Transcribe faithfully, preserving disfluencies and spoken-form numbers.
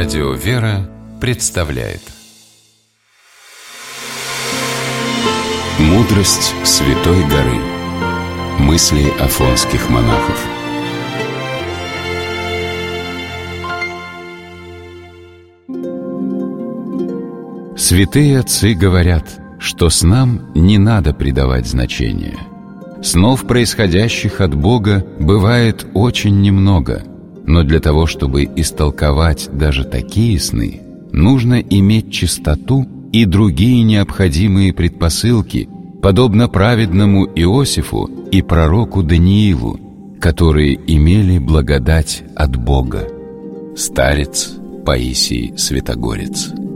Радио «Вера» представляет «Мудрость Святой горы». Мысли афонских монахов. Святые отцы говорят, что снам не надо придавать значения. Снов, происходящих от Бога, бывает очень немного, но для того, чтобы истолковать даже такие сны, нужно иметь чистоту и другие необходимые предпосылки, подобно праведному Иосифу и пророку Даниилу, которые имели благодать от Бога. Старец Паисий Святогорец.